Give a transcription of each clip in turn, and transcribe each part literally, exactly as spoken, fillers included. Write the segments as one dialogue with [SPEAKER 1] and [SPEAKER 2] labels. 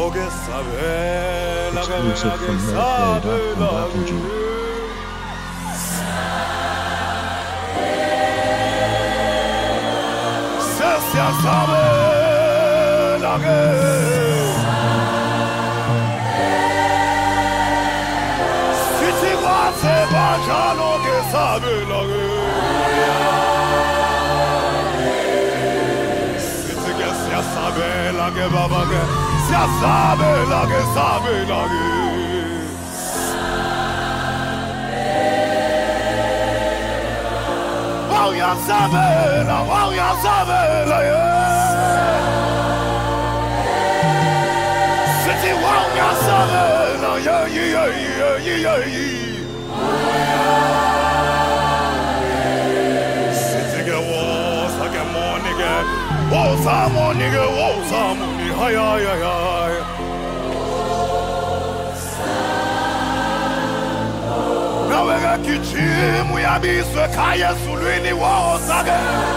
[SPEAKER 1] Exclusive from Nerdplay dot com dot m g.
[SPEAKER 2] Wow, ya sabela, wow, ya sabela, City, wow, ya sabela, yeah, yeah, yeah, yeah, yeah. City, get walls, I get more nigga, walls, I'm more nigga, walls, I'm more nigga, hi, hi, hi, hi. Nawega kichimu ya biswe kaya sulwini wao sage.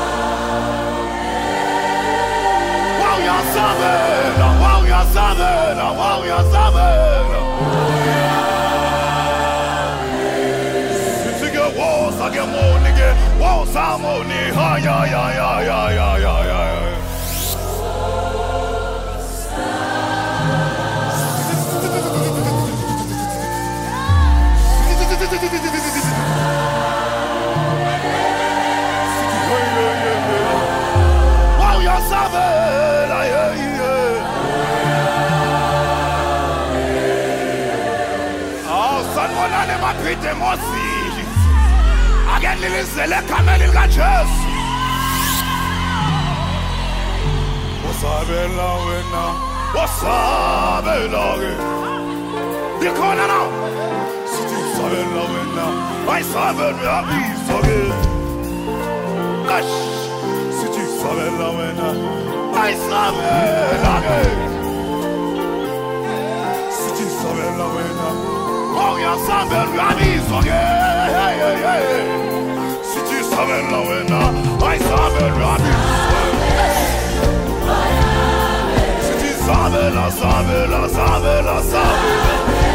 [SPEAKER 2] Wow ya sabela, wow ya sabela, wow ya sabela. Sitige wao sage mo nige, wao samo ni ha ya ya ya ya ya ya ya. Wow, ya sabela, yeah, yeah. Oh, son, mon ane ma pite mosi. Again, lili zele kamel il gaches. Wasabela wena, wasabela we. You corner now. Sabela wena, I sabela we soge. Gosh, city sabela wena, I sabela we. City sabela wena, oh ya sabela we soge. Hey hey hey, city sabela wena, I sabela we soge. City sabela sabela sabela sabela.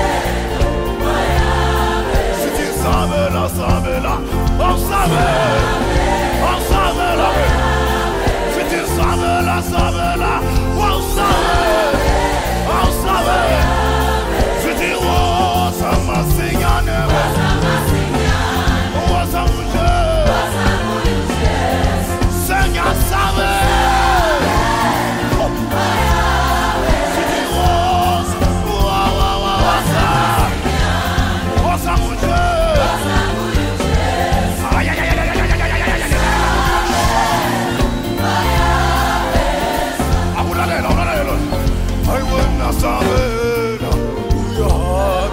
[SPEAKER 2] Sabela, sabela, oh sabela, oh sabela, c'était sabela, sabela, oh sabela, oh sabela, c'était oh samasinyane, oh samuje, Seigneur sabela, c'était oh, oh oh oh oh samuje. Sabela, uya,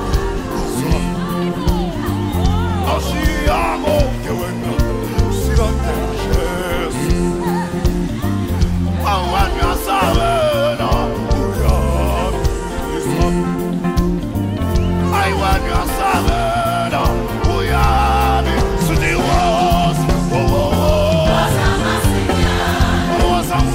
[SPEAKER 2] asiamo que bueno, si la teches. Awanya sabela, uya, I want your sabela, uya, so the was, oh oh, was a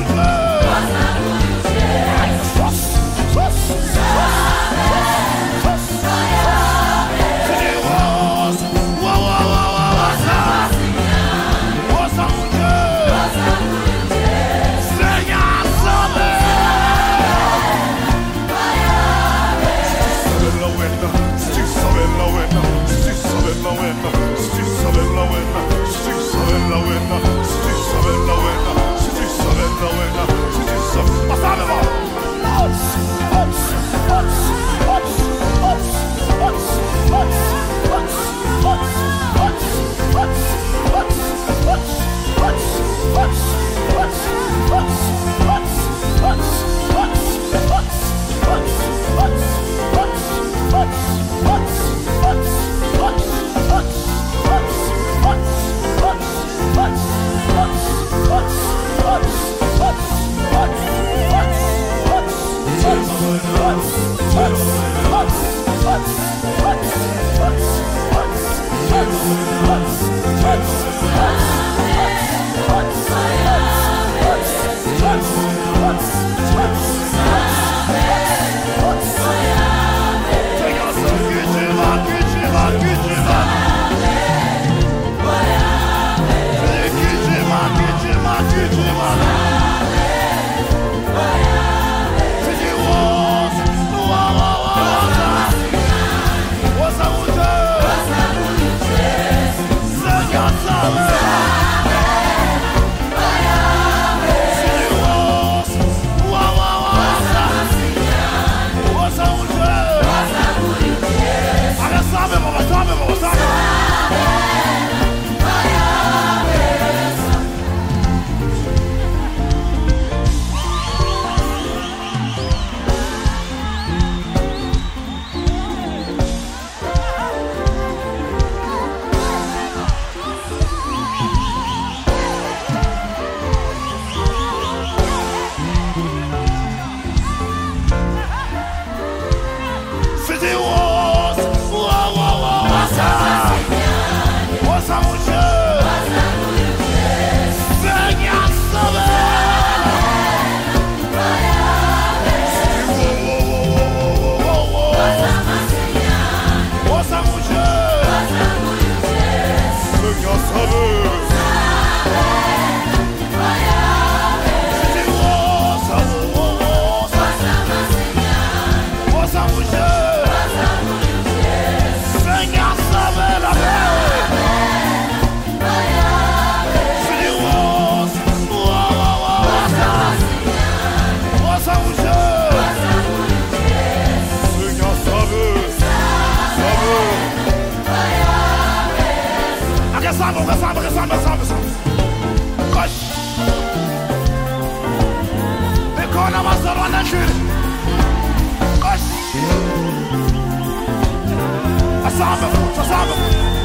[SPEAKER 2] abafana bazalwa nendlini. Asambe futhi, asambe.